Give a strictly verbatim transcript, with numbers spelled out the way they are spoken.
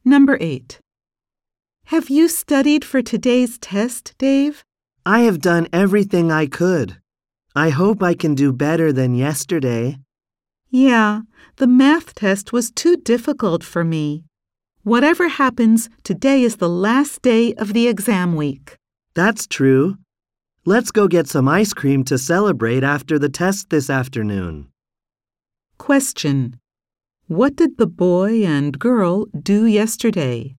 Number eight. Have you studied for today's test, Dave? I have done everything I could. I hope I can do better than yesterday. Yeah, the math test was too difficult for me. Whatever happens, today is the last day of the exam week. That's true. Let's go get some ice cream to celebrate after the test this afternoon. Question. What did the boy and girl do yesterday?